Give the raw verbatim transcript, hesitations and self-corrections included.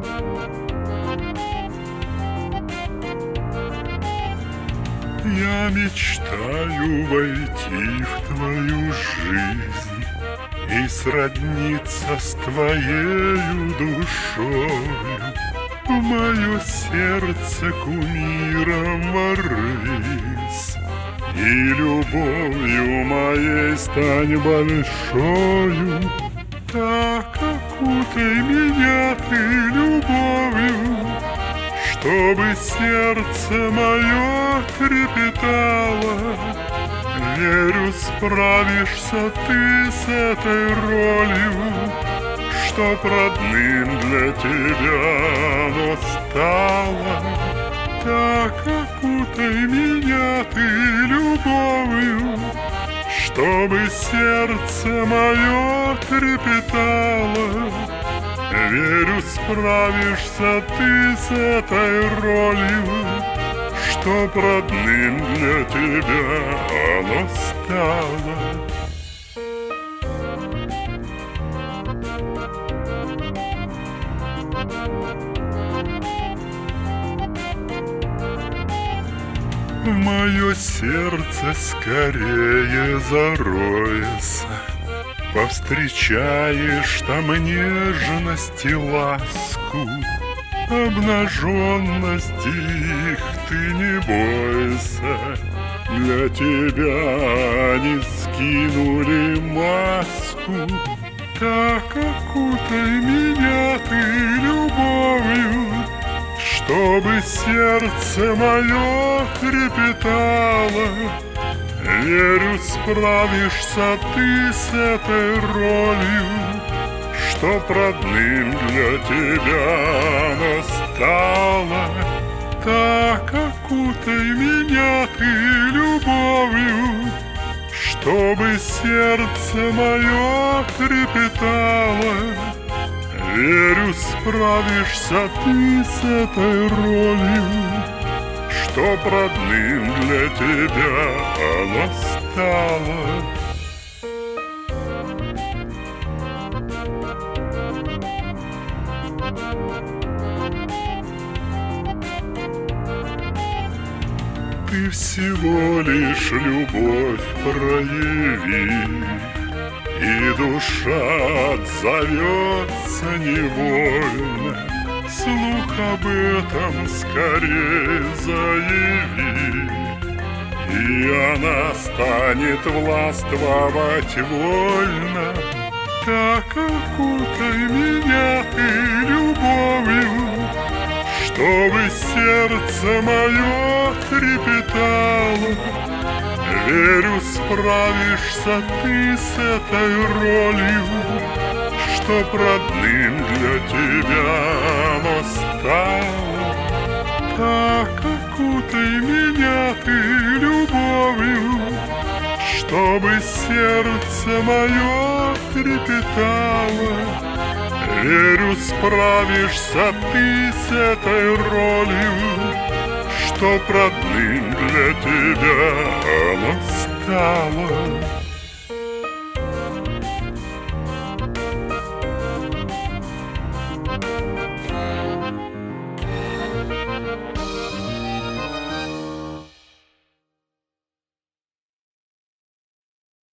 Я мечтаю войти в твою жизнь и сродниться с твоею душою. В мое сердце кумиром ворвись, и любовью моей стань большою. Так окутай меня ты любовью, чтобы сердце мое трепетало. Верю, справишься ты с этой ролью, чтоб родным для тебя оно стало. Так окутай меня ты любовью, чтобы сердце мое трепетало. Верю, справишься ты с этой ролью, чтоб родным для тебя оно стало. В мое сердце скорее заройся, повстречаешь там нежность и ласку. Обнаженности их ты не бойся, для тебя они скинули маску. Так окутай меня ты любовью, чтобы сердце мое трепетало. Верю, справишься ты с этой ролью, чтоб родным для тебя оно стало. Так окутай меня ты любовью, чтобы сердце мое трепетало. Верю, справишься ты с этой ролью, чтоб родным для тебя оно стало. Ты всего лишь любовь прояви, и душа отзовется невольно. Слух об этом скорее заяви, и она станет властвовать вольно. Так окутай меня ты любовью, чтобы сердце мое трепетало. Верю, справишься ты с этой ролью, чтоб родным для тебя оно стало. Так окутай меня ты любовью, чтобы сердце мое трепетало. Верю, справишься ты с этой ролью, чтоб родным для тебя оно стало.